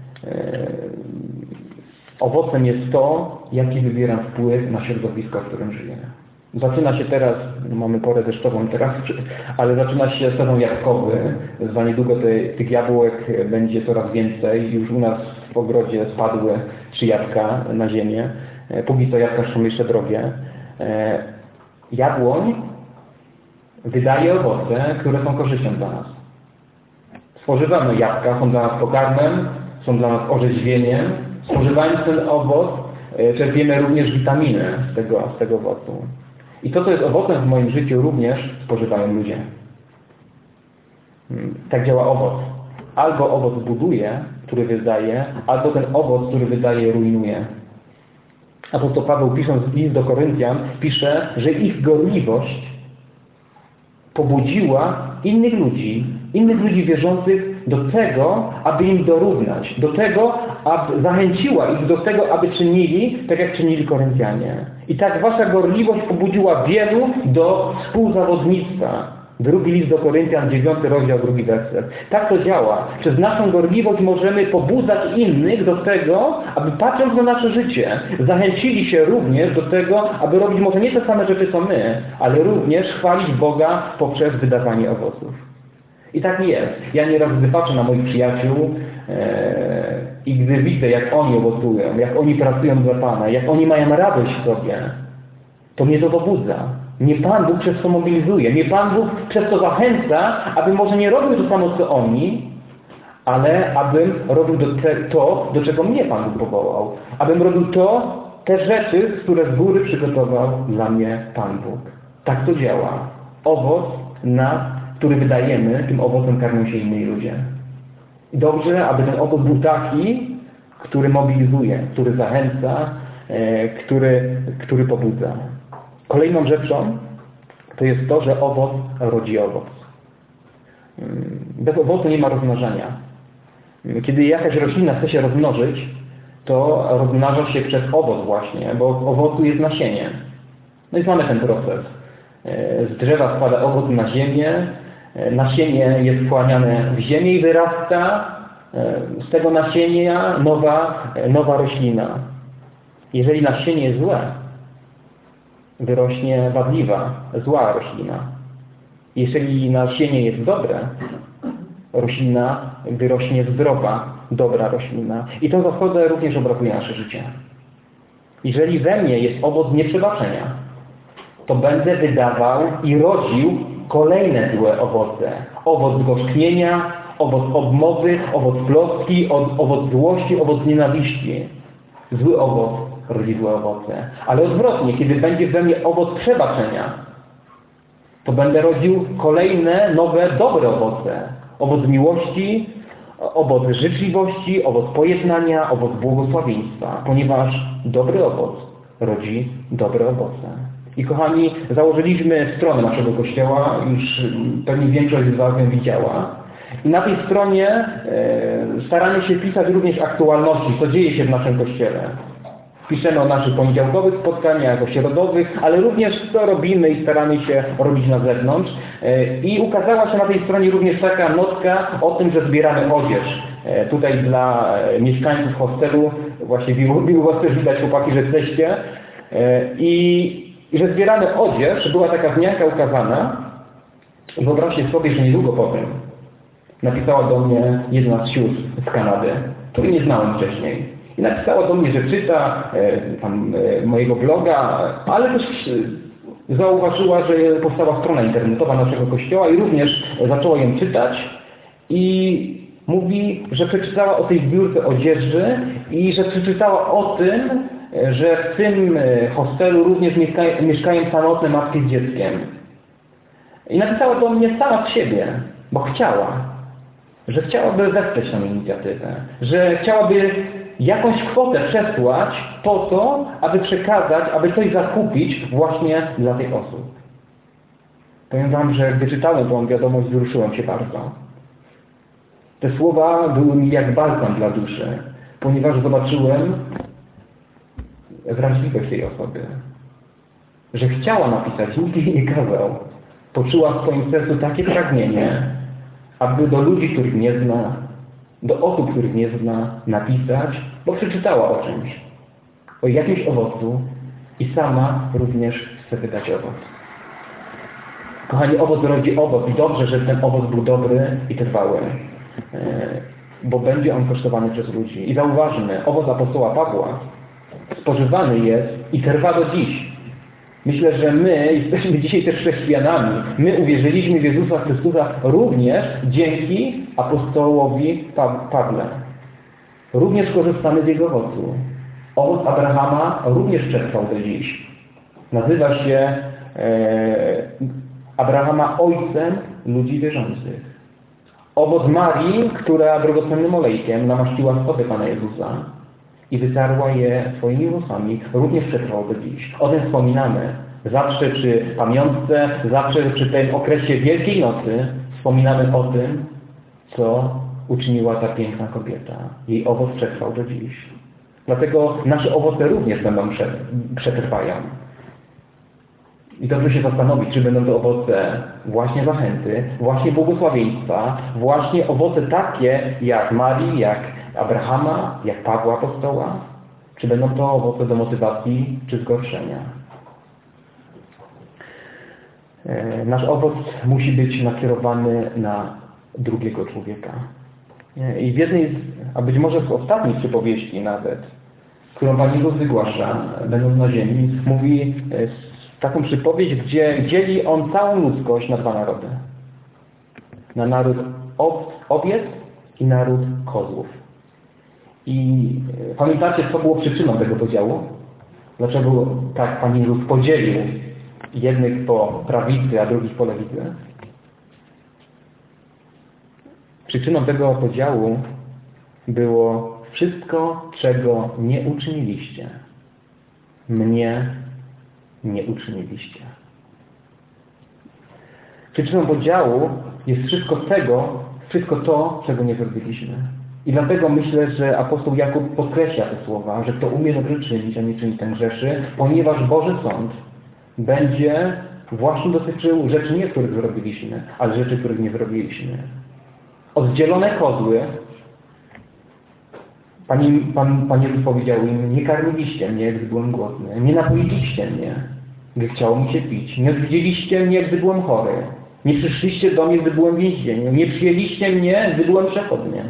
owocem jest to, jaki wywieram wpływ na środowisko, w którym żyję. Zaczyna się teraz, mamy porę deszczową teraz, ale zaczyna się sezon jabłkowy. Za niedługo tych jabłek będzie coraz więcej. Już u nas w ogrodzie spadły 3 jabłka na ziemię. Póki co jabłka są jeszcze drogie. Jabłoń wydaje owoce, które są korzyścią dla nas. Spożywamy jabłka, są dla nas pokarmem, są dla nas orzeźwieniem. Spożywając ten owoc, czerpiemy również witaminy z tego owocu. I to, co jest owocem w moim życiu, również spożywają ludzie. Tak działa owoc. Albo owoc buduje, który wydaje, albo ten owoc, który wydaje, rujnuje. Apostoł Paweł, pisząc list do Koryntian, pisze, że ich gorliwość pobudziła innych ludzi wierzących do tego, aby im dorównać, do tego, aby zachęciła ich do tego, aby czynili tak, jak czynili Koryntianie. I tak wasza gorliwość pobudziła wielu do współzawodnictwa. Drugi list do Koryntian, 9 rozdział, 2 werset. Tak to działa. Przez naszą gorliwość możemy pobudzać innych do tego, aby patrząc na nasze życie, zachęcili się również do tego, aby robić może nie te same rzeczy, co my, ale również chwalić Boga poprzez wydawanie owoców. I tak jest. Ja nieraz gdy patrzę na moich przyjaciół i gdy widzę, jak oni owocują, jak oni pracują dla Pana, jak oni mają radość w sobie, to mnie to pobudza. Mnie Pan Bóg przez to mobilizuje. Mnie Pan Bóg przez to zachęca, aby może nie robił to samo, co oni, ale abym robił to, do czego mnie Pan Bóg powołał. Abym robił te rzeczy, które z góry przygotował dla mnie Pan Bóg. Tak to działa. Owoc, który wydajemy, tym owocem karmią się inni ludzie. I dobrze, aby ten owoc był taki, który mobilizuje, który zachęca, który pobudza. Kolejną rzeczą to jest to, że owoc rodzi owoc. Bez owocu nie ma rozmnażania. Kiedy jakaś roślina chce się rozmnożyć, to rozmnaża się przez owoc właśnie, bo w owocu jest nasienie. No i znamy ten proces. Z drzewa spada owoc na ziemię, nasienie jest wchłaniane w ziemię i wyrasta z tego nasienia nowa roślina. Jeżeli nasienie jest złe, wyrośnie wadliwa, zła roślina. Jeżeli nasienie jest dobre, roślina wyrośnie zdrowa, dobra roślina. I to zasada również obrazuje nasze życie. Jeżeli we mnie jest owoc nieprzebaczenia, to będę wydawał i rodził kolejne złe owoce. Owoc gorzknienia, owoc obmowy, owoc plotki, owoc złości, owoc nienawiści. Zły owoc rodzi złe owoce. Ale odwrotnie, kiedy będzie we mnie owoc przebaczenia, to będę rodził kolejne, nowe, dobre owoce. Owoc miłości, owoc życzliwości, owoc pojednania, owoc błogosławieństwa. Ponieważ dobry owoc rodzi dobre owoce. I kochani, założyliśmy stronę naszego Kościoła, już pewnie większość z Was ją widziała. I na tej stronie staramy się pisać również aktualności, co dzieje się w naszym Kościele. Piszemy o naszych poniedziałkowych spotkaniach, o środowych, ale również co robimy i staramy się robić na zewnątrz. I ukazała się na tej stronie również taka notka o tym, że zbieramy odzież. Tutaj dla mieszkańców hostelu, właśnie było Was też widać, chłopaki, że jesteście. I że zbieramy odzież, była taka wzmianka ukazana. Wyobraźcie sobie, że niedługo potem napisała do mnie jedna z sióstr z Kanady, której nie znałem wcześniej. I napisała do mnie, że czyta mojego bloga, ale też zauważyła, że powstała strona internetowa naszego Kościoła i również zaczęła ją czytać. I mówi, że przeczytała o tej zbiórce odzieży i że przeczytała o tym, że w tym hostelu również mieszkają samotne matki z dzieckiem. I napisała do mnie sama z siebie, bo że chciałaby wesprzeć tę inicjatywę, że chciałaby jakąś kwotę przesłać po to, aby przekazać, aby coś zakupić właśnie dla tych osób. Powiem Wam, że gdy czytałem tę wiadomość, wzruszyłem się bardzo. Te słowa były mi jak balsam dla duszy, ponieważ zobaczyłem wrażliwość tej osoby. Że chciała napisać, nikt jej nie kazał. Poczuła w swoim sercu takie pragnienie, aby do ludzi, których nie zna, do osób, których nie zna, napisać, bo przeczytała o czymś, o jakimś owocu i sama również chce wydać owoc. Kochani, owoc rodzi owoc i dobrze, że ten owoc był dobry i trwały, bo będzie on kosztowany przez ludzi. I zauważmy, owoc apostoła Pawła spożywany jest i trwa do dziś. Myślę, że my jesteśmy dzisiaj też chrześcijanami. My uwierzyliśmy w Jezusa Chrystusa również dzięki apostołowi Pawle. Również korzystamy z jego owocu. Owoc Abrahama również przetrwał do dziś. Nazywa się Abrahama ojcem ludzi wierzących. Owoc Marii, która drogocennym olejkiem namaściła stopy Pana Jezusa i wytarła je swoimi włosami, również przetrwał do dziś. O tym wspominamy. Zawsze przy pamiątce, zawsze przy tym okresie Wielkiej Nocy wspominamy o tym, co uczyniła ta piękna kobieta. Jej owoc przetrwał do dziś. Dlatego nasze owoce również będą przetrwają. I dobrze się zastanowić, czy będą to owoce właśnie zachęty, właśnie błogosławieństwa, właśnie owoce takie jak Marii, jak Abrahama, jak Pawła Apostoła, czy będą to owoce do motywacji czy zgorszenia. Nasz owoc musi być nakierowany na drugiego człowieka. I w jednej, a być może w ostatniej przypowieści nawet, którą Pan Jezus wygłasza, będąc na ziemi, mówi taką przypowieść, gdzie dzieli On całą ludzkość na dwa narody. Na naród owiec i naród kozłów. I pamiętacie, co było przyczyną tego podziału? Dlaczego tak Pan Jezus podzielił jednych po prawicy, a drugich po lewicy? Przyczyną tego podziału było wszystko, czego nie uczyniliście. Mnie nie uczyniliście. Przyczyną podziału jest wszystko to, czego nie zrobiliśmy. I dlatego myślę, że apostoł Jakub podkreśla te słowa, że kto umie dobrze czynić, a nie czyni, ten grzeszy, ponieważ Boży Sąd będzie właśnie dotyczył rzeczy nie, których zrobiliśmy, ale rzeczy, których nie zrobiliśmy. Oddzielone kozły, Pan Jezus powiedział im, nie karmiliście mnie, gdy byłem głodny, nie napoiliście mnie, gdy chciało mi się pić, nie odwiedziliście mnie, gdy byłem chory, nie przyszliście do mnie, gdy byłem więźniem, nie przyjęliście mnie, gdy byłem przechodniem.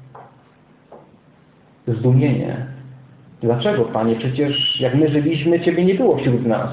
Zdumienie. Dlaczego, Panie? Przecież jak my żyliśmy, Ciebie nie było wśród nas.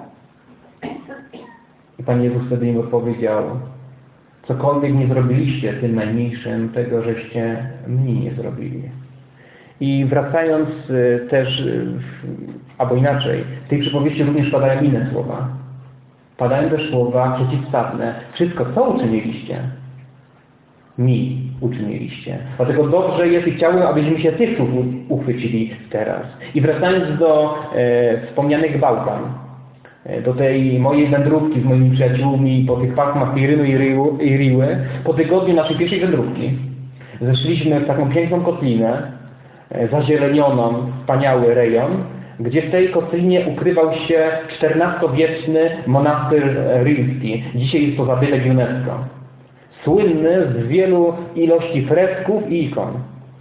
I Pan Jezus wtedy im odpowiedział, cokolwiek nie zrobiliście tym najmniejszym, tego żeście mnie nie zrobili. I wracając też, albo inaczej, w tej przypowieści również padają inne słowa. Padają też słowa przeciwstawne. Wszystko, co uczyniliście, mi uczyniliście. Dlatego dobrze jest i chciałbym, abyśmy się tych słów uchwycili teraz. I wracając do wspomnianych Bałkan, do tej mojej wędrówki z moimi przyjaciółmi po tych pasmach Pirynu i Riły, po tygodniu naszej pierwszej wędrówki zeszliśmy w taką piękną kotlinę, zazielenioną, wspaniały rejon, gdzie w tej kotlinie ukrywał się XIV-wieczny monastyr rimski. Dzisiaj jest to zabytek UNESCO. Słynny z wielu ilości fresków i ikon.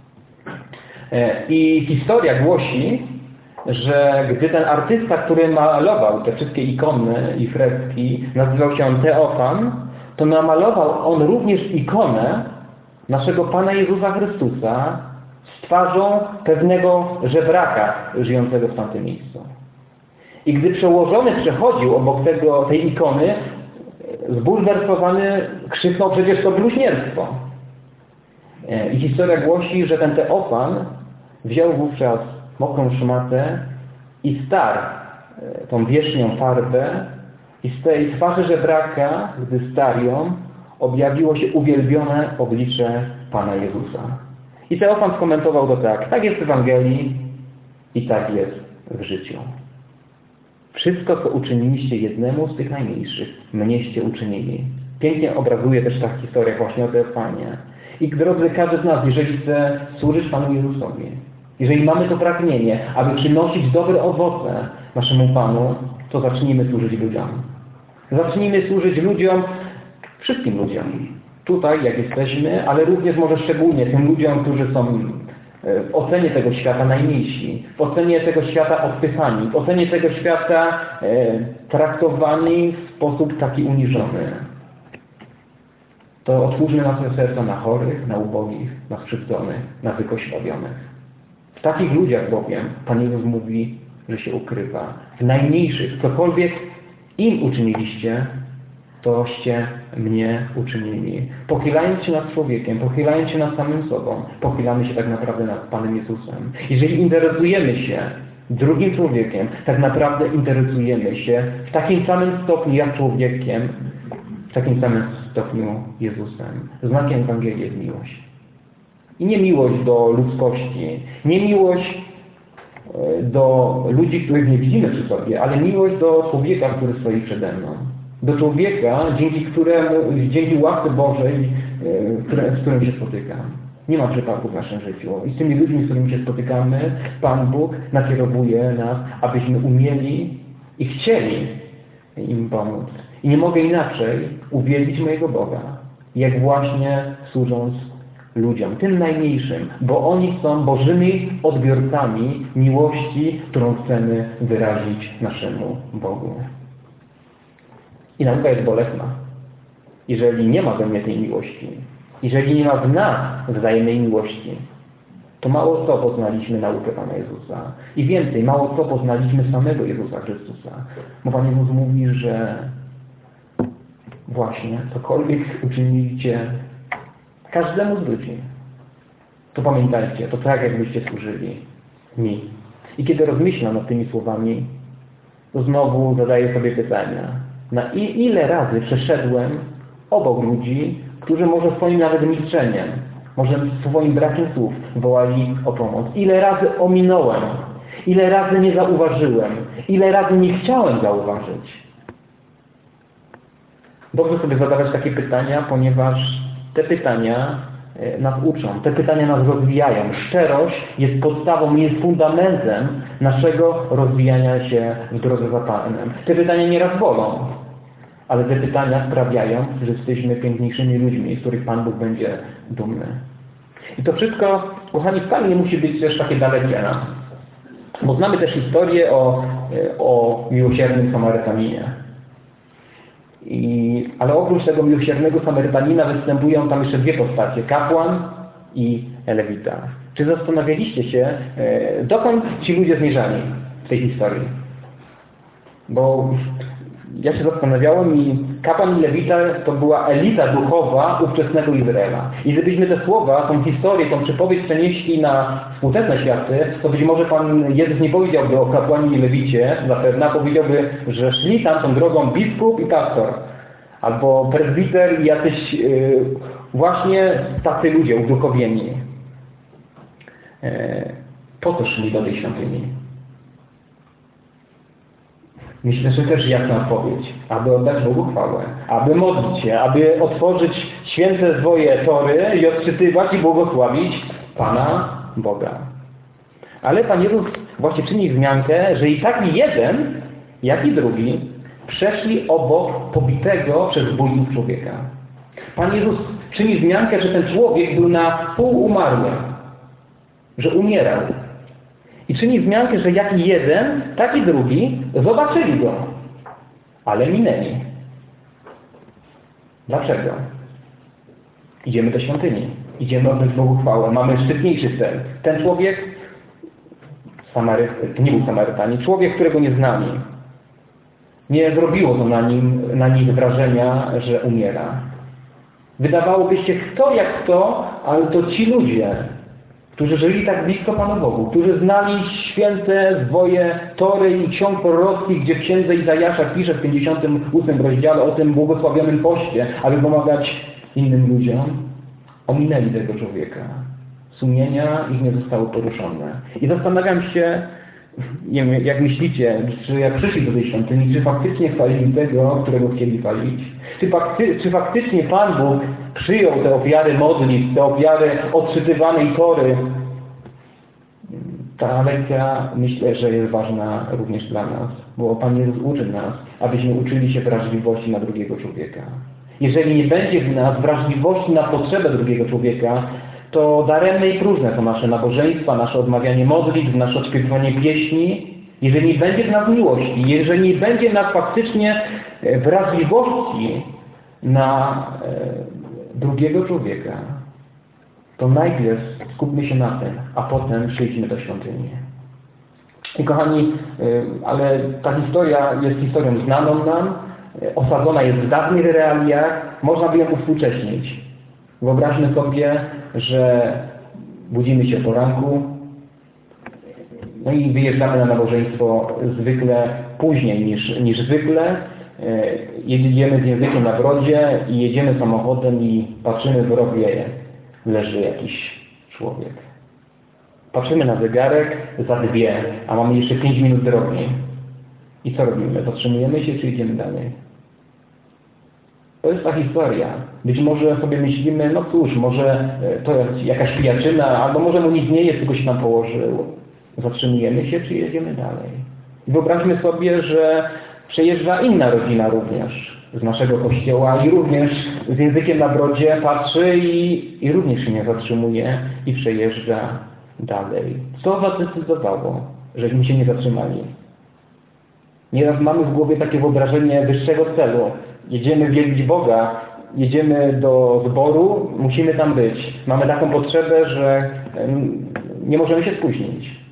I historia głosi, że gdy ten artysta, który malował te wszystkie ikony i freski, nazywał się Teofan, to namalował on również ikonę naszego Pana Jezusa Chrystusa z twarzą pewnego żebraka żyjącego w tamtym miejscu. I gdy przełożony przechodził obok tej ikony, zbulwersowany krzyknął, przecież to bluźnierstwo. I historia głosi, że ten Teofan wziął wówczas mokrą szmatę i starł tą wierzchnią farbę i z tej twarzy żebraka, gdy starł ją, objawiło się uwielbione oblicze Pana Jezusa. I Teofan skomentował to tak. Tak jest w Ewangelii i tak jest w życiu. Wszystko, co uczyniliście jednemu z tych najmniejszych, mnieście uczynili. Pięknie obrazuje też ta historia właśnie o Teofanie. I drodzy, każdy z nas, jeżeli chce służyć Panu Jezusowi, jeżeli mamy to pragnienie, aby przynosić dobre owoce naszemu Panu, to zacznijmy służyć ludziom. Zacznijmy służyć ludziom, wszystkim ludziom. tutaj, jak jesteśmy, ale również może szczególnie tym ludziom, którzy są w ocenie tego świata najmniejsi, w ocenie tego świata odpychani, w ocenie tego świata traktowani w sposób taki uniżony. To otwórzmy nasze serca na chorych, na ubogich, na skrzywdzonych, na wykoślawionych. W takich ludziach bowiem Pan Jezus mówi, że się ukrywa. W najmniejszych, cokolwiek im uczyniliście, toście mnie uczynili. Pochylając się nad człowiekiem, pochylając się nad samym sobą, pochylamy się tak naprawdę nad Panem Jezusem. Jeżeli interesujemy się drugim człowiekiem, tak naprawdę interesujemy się w takim samym stopniu jak człowiekiem, w takim samym stopniu Jezusem. Znakiem Ewangelii jest miłość. I nie miłość do ludzkości, nie miłość do ludzi, których nie widzimy przy sobie, ale miłość do człowieka, który stoi przede mną. Do człowieka, dzięki łasce Bożej, z którym się spotykam. Nie ma przypadków w naszym życiu. I z tymi ludźmi, z którymi się spotykamy, Pan Bóg nakierowuje nas, abyśmy umieli i chcieli im pomóc. I nie mogę inaczej uwielbić mojego Boga, jak właśnie służąc ludziom, tym najmniejszym, bo oni są Bożymi odbiorcami miłości, którą chcemy wyrazić naszemu Bogu. I nauka jest bolesna. Jeżeli nie ma we mnie tej miłości, jeżeli nie ma w nas wzajemnej miłości, to mało co poznaliśmy naukę Pana Jezusa. I więcej, mało co poznaliśmy samego Jezusa Chrystusa. Bo Pan Jezus mówi, że właśnie cokolwiek uczyniliście każdemu z ludzi, to pamiętajcie, to tak jakbyście służyli mi. I kiedy rozmyślam nad tymi słowami, to znowu zadaję sobie pytania. Na ile razy przeszedłem obok ludzi, którzy może swoim nawet milczeniem, może swoim brakiem słów wołali o pomoc. Ile razy ominąłem, ile razy nie zauważyłem, ile razy nie chciałem zauważyć. Dobrze sobie zadawać takie pytania, ponieważ te pytania nas uczą, te pytania nas rozwijają. Szczerość jest podstawą, jest fundamentem naszego rozwijania się w drodze za Panem. Te pytania nieraz bolą, ale te pytania sprawiają, że jesteśmy piękniejszymi ludźmi, z których Pan Bóg będzie dumny. I to wszystko, kochani, wcale nie musi być też takie dalekie nam. Bo znamy też historię o miłosiernym Samarytaninie. Ale oprócz tego miłosiernego Samarytanina występują tam jeszcze dwie postacie. Kapłan i Lewita. Czy zastanawialiście się, dokąd ci ludzie zmierzali w tej historii? Bo ja się zastanawiałem i kapłan i Lewita to była elita duchowa ówczesnego Izraela. I gdybyśmy te słowa, tą historię, tą przypowieść przenieśli na współczesne światy, to być może Pan Jezus nie powiedziałby o kapłanie i Lewicie, zapewne powiedziałby, że szli tam tą drogą biskup i pastor. Albo prezbiter i jacyś właśnie tacy ludzie uduchowieni. Po co szli do tej świątyni? Myślę, że też jasna odpowiedź. Aby oddać Bogu chwałę, aby modlić się, aby otworzyć święte swoje tory i odczytywać i błogosławić Pana Boga. Ale Pan Jezus właśnie czyni wzmiankę, że i taki jeden, jak i drugi przeszli obok pobitego przez zbójców człowieka. Pan Jezus czyni wzmiankę, że ten człowiek był na pół umarły, że umierał. I czyni wzmiankę, że jak i jeden, tak i drugi zobaczyli go, ale minęli. Dlaczego? Idziemy do świątyni. Idziemy oddać Bogu chwałę. Mamy szczytniejszy cel. Ten człowiek nie był Samarytanin. Człowiek, którego nie znali. Nie zrobiło to na nich wrażenia, że umiera. Wydawałoby się, kto jak kto, ale to ci ludzie, którzy żyli tak blisko Panu Bogu, którzy znali święte swoje tory i ksiąg prorockich, gdzie w księdze Izajasza pisze w 58 rozdziale o tym błogosławionym poście, aby pomagać innym ludziom, ominęli tego człowieka. Sumienia ich nie zostały poruszone. I zastanawiam się, nie wiem, jak myślicie, czy jak przyszli do tej świątyni, czy faktycznie chwalili tego, którego chcieli chwalić? Czy faktycznie Pan Bóg przyjął te ofiary modlitw, te ofiary odczytywanej tory? Ta lekcja, myślę, że jest ważna również dla nas, bo Pan Jezus uczy nas, abyśmy uczyli się wrażliwości na drugiego człowieka. jeżeli nie będzie w nas wrażliwości na potrzebę drugiego człowieka, to daremne i próżne są nasze nabożeństwa, nasze odmawianie modlitw, nasze odśpiewywanie pieśni. Jeżeli nie będzie w nas miłości, jeżeli nie będzie w nas faktycznie wrażliwości na drugiego człowieka, to najpierw skupmy się na tym, a potem przyjdźmy do świątyni. I kochani, ale ta historia jest historią znaną nam, osadzona jest w dawnych realiach, można by ją uwspółcześnić. Wyobraźmy sobie, że budzimy się o poranku, no i wyjeżdżamy na nabożeństwo zwykle później niż zwykle. Jedziemy z językiem na brodzie i jedziemy samochodem i patrzymy w rowie, leży jakiś człowiek. Patrzymy na zegarek, za 2, a mamy jeszcze 5 minut drogi. I co robimy? Zatrzymujemy się, czy idziemy dalej? To jest ta historia. Być może sobie myślimy, no cóż, może to jest jakaś pijaczyna, albo może mu nic nie jest, tylko się tam położył. Zatrzymujemy się, czy jedziemy dalej? I wyobraźmy sobie, że przejeżdża inna rodzina również z naszego kościoła i również z językiem na brodzie patrzy i również się nie zatrzymuje i przejeżdża dalej. Co zadecydowało, żeśmy się nie zatrzymali? Nieraz mamy w głowie takie wyobrażenie wyższego celu. Jedziemy wielbić Boga, jedziemy do zboru, musimy tam być. Mamy taką potrzebę, że nie możemy się spóźnić.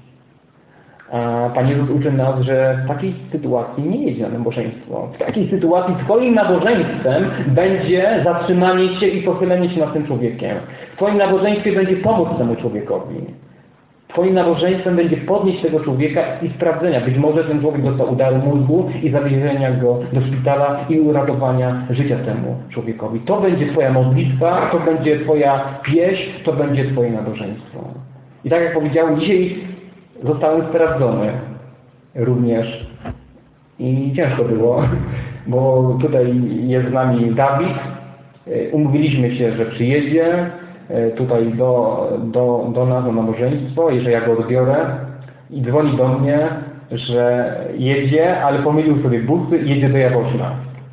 A Pan Jezus uczy nas, że w takiej sytuacji nie jedzie na nabożeństwo. W takiej sytuacji Twoim nabożeństwem będzie zatrzymanie się i pochylenie się nad tym człowiekiem. W Twoim nabożeństwie będzie pomóc temu człowiekowi. Twoim nabożeństwem będzie podnieść tego człowieka i sprawdzenia. Być może ten człowiek dostał udaru mózgu i zawiezienia go do szpitala i uratowania życia temu człowiekowi. To będzie Twoja modlitwa, to będzie Twoja pieśń, to będzie Twoje nabożeństwo. I tak jak powiedziałem, dzisiaj zostałem sprawdzony również i ciężko było, bo tutaj jest z nami Dawid. Umówiliśmy się, że przyjedzie tutaj do nas na nabożeństwo i że ja go odbiorę i dzwoni do mnie, że jedzie, ale pomylił sobie busy i jedzie do Jaworzna.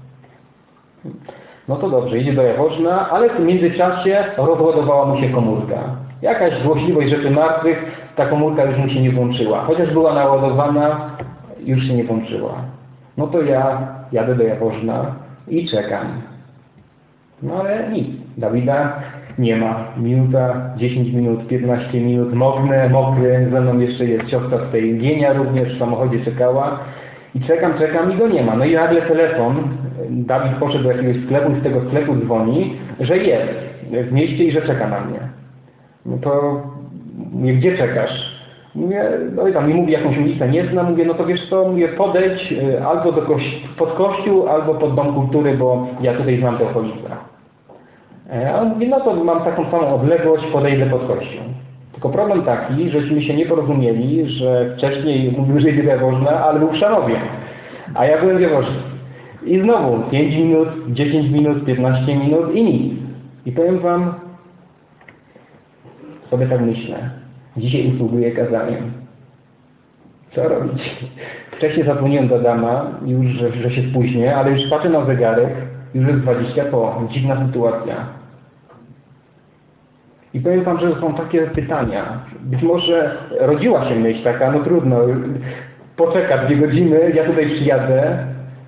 No to dobrze, jedzie do Jaworzna, ale w międzyczasie rozładowała mu się komórka. Jakaś złośliwość rzeczy martwych, ta komórka już mu się nie włączyła. Chociaż była naładowana, już się nie włączyła. No to ja jadę do Jaworzna i czekam. No ale nic. Dawida nie ma. Minuta, 10 minut, 15 minut, mokry, ze mną jeszcze jest siostra z tej Gienia również w samochodzie czekała. I czekam i go nie ma. No i nagle telefon, Dawid poszedł do jakiegoś sklepu i z tego sklepu dzwoni, że jest w mieście i że czeka na mnie. No to mówię, gdzie czekasz? Mówię, no i tam mi mówi jakąś ulicę nie znam, mówię, no to wiesz co, mówię, podejdź albo pod kościół, albo pod dom kultury, bo ja tutaj znam tę okolicę. A on mówi, no to mam taką samą odległość, podejdę pod kościół. Tylko problem taki, żeśmy się nie porozumieli, że wcześniej mówił, że idzie do Jaworzna, ale był w Szanowie, a ja byłem w Jaworznie. I znowu 5 minut, 10 minut, 15 minut i nic. I powiem wam, sobie tak myślę, dzisiaj usługuję kazaniem. Co robić? Wcześniej zadzwoniłem do Adama, już, że się spóźnię, ale już patrzę na zegarek, już jest 20 po. Dziwna sytuacja. I powiem wam, że są takie pytania. Być może rodziła się myśl taka, no trudno, poczeka 2 godziny, ja tutaj przyjadę.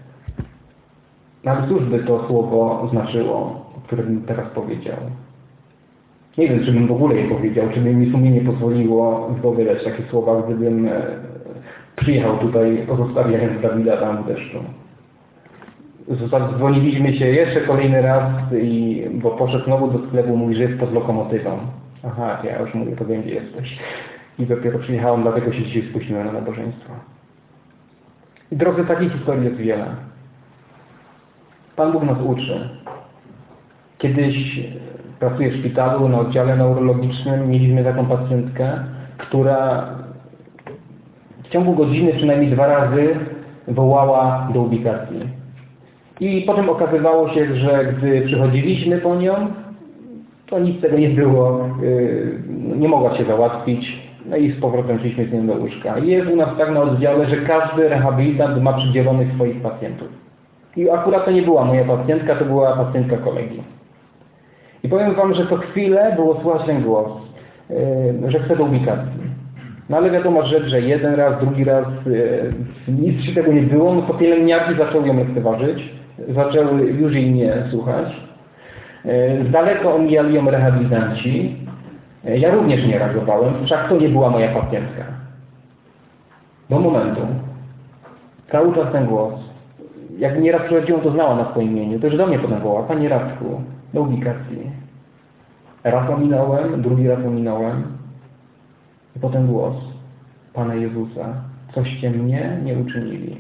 Ale cóż by to słowo znaczyło, które bym teraz powiedział? Nie wiem, czy bym w ogóle je powiedział, czy by mi sumienie pozwoliło wypowiadać takie słowa, gdybym przyjechał tutaj, pozostawiając Dawida tam w deszczu. Dzwoniliśmy się jeszcze kolejny raz, bo poszedł znowu do sklepu, mówi, że jest pod lokomotywą. Aha, ja już mówię, to wiem, gdzie jesteś. I dopiero przyjechałem, dlatego się dzisiaj spuściłem na nabożeństwo. I drodzy, takich historii jest wiele. Pan Bóg nas uczy. Kiedyś pracuję w szpitalu na oddziale neurologicznym, mieliśmy taką pacjentkę, która w ciągu godziny przynajmniej 2 razy wołała do ubikacji. I potem okazywało się, że gdy przychodziliśmy po nią, to nic z tego nie było, nie mogła się załatwić, no i z powrotem szliśmy z nią do łóżka. I jest u nas tak na oddziale, że każdy rehabilitant ma przydzielonych swoich pacjentów. I akurat to nie była moja pacjentka, to była pacjentka kolegi. I powiem wam, że co chwilę było słychać ten głos, że chce do ubikacji. No ale wiadomo, że jeden raz, drugi raz, nic się tego nie było, no to pielęgniarki zaczęły ją lekceważyć, zaczęły już jej nie słuchać. Z daleka omijali ją rehabilitanci. Ja również nie reagowałem, wszak to nie była moja pacjentka. Do momentu. Cały czas ten głos. Jak nieraz przychodziłem, to znała na swoim imieniu. To już do mnie potem wołała: Panie Radku, do ubikacji. Raz ominąłem, drugi raz ominąłem. I potem głos Pana Jezusa: coście mnie nie uczynili.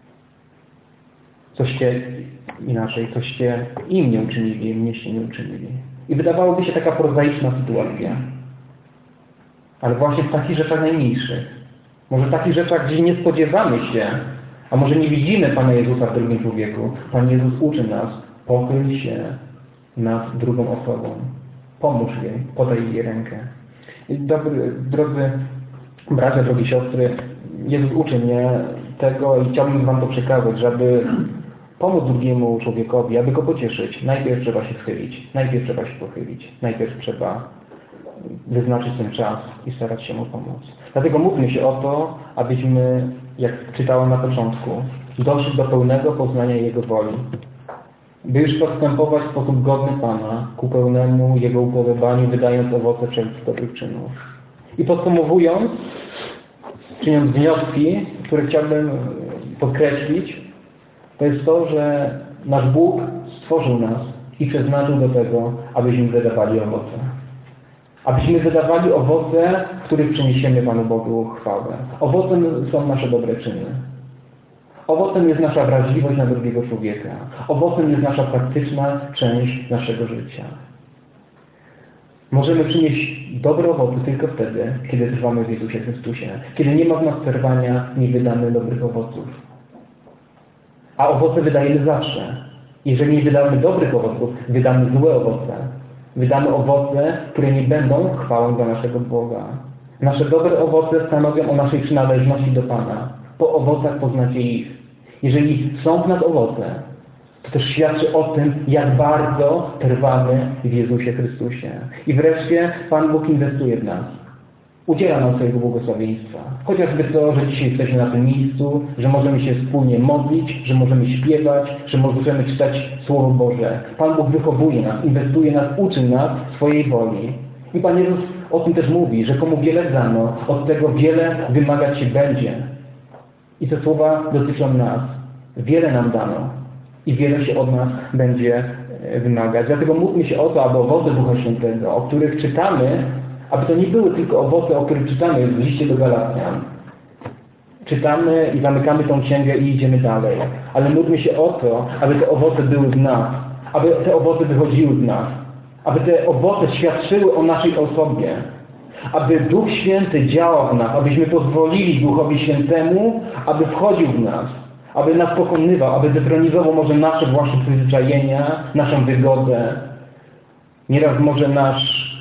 Coście inaczej, coście im nie uczynili, mnieście nie uczynili. I wydawałoby się taka prozaiczna sytuacja. Ale właśnie w takich rzeczach najmniejszych, może w takich rzeczach, gdzie nie spodziewamy się, a może nie widzimy Pana Jezusa w drugim człowieku, Pan Jezus uczy nas: pochyl się nad drugą osobą. Pomóż jej, podaj jej rękę. Drodzy bracia, drogie siostry, Jezus uczy mnie tego i chciałbym wam to przekazać, żeby pomóc drugiemu człowiekowi, aby go pocieszyć. Najpierw trzeba się schylić, najpierw trzeba się pochylić, najpierw trzeba wyznaczyć ten czas i starać się mu pomóc. Dlatego módlmy się o to, abyśmy, jak czytałem na początku, doszli do pełnego poznania Jego woli. By już postępować w sposób godny Pana, ku pełnemu Jego upodobaniu, wydając owoce wszelkich dobrych czynów. I podsumowując, czyniąc wnioski, które chciałbym podkreślić, to jest to, że nasz Bóg stworzył nas i przeznaczył do tego, abyśmy wydawali owoce. Abyśmy wydawali owoce, w których przyniesiemy Panu Bogu chwałę. Owocem są nasze dobre czyny. Owocem jest nasza wrażliwość na drugiego człowieka. Owocem jest nasza praktyczna część naszego życia. Możemy przynieść dobre owoce tylko wtedy, kiedy trwamy w Jezusie Chrystusie. Kiedy nie ma w nas przerwania, nie wydamy dobrych owoców. A owoce wydajemy zawsze. Jeżeli nie wydamy dobrych owoców, wydamy złe owoce. Wydamy owoce, które nie będą chwałą dla naszego Boga. Nasze dobre owoce stanowią o naszej przynależności do Pana. Po owocach poznacie ich. Jeżeli są w nas owoce, to też świadczy o tym, jak bardzo trwamy w Jezusie Chrystusie. I wreszcie Pan Bóg inwestuje w nas. Udziela nam swojego błogosławieństwa. Chociażby to, że dzisiaj jesteśmy na tym miejscu, że możemy się wspólnie modlić, że możemy śpiewać, że możemy czytać Słowo Boże. Pan Bóg wychowuje nas, inwestuje nas, uczy nas swojej woli. I Pan Jezus o tym też mówi, że komu wiele dano, od tego wiele wymagać się będzie. I te słowa dotyczą nas. Wiele nam dano i wiele się od nas będzie wymagać. Dlatego módlmy się o to, aby owoce Ducha Świętego, o których czytamy, aby to nie były tylko owoce, o których czytamy w liście do Galacjan. Czytamy i zamykamy tą księgę i idziemy dalej. Ale módlmy się o to, aby te owoce były w nas, aby te owoce wychodziły z nas, aby te owoce świadczyły o naszej osobie, aby Duch Święty działał w nas, abyśmy pozwolili Duchowi Świętemu, aby wchodził w nas, aby nas pokonywał, aby detronizował może nasze własne przyzwyczajenia, naszą wygodę, nieraz może nasz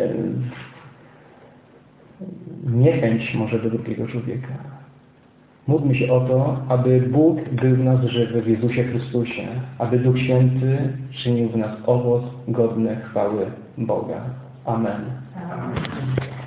niechęć może do drugiego człowieka. Módlmy się o to, aby Bóg był w nas żywy w Jezusie Chrystusie, aby Duch Święty czynił w nas owoc godny chwały Boga. Amen. Amen.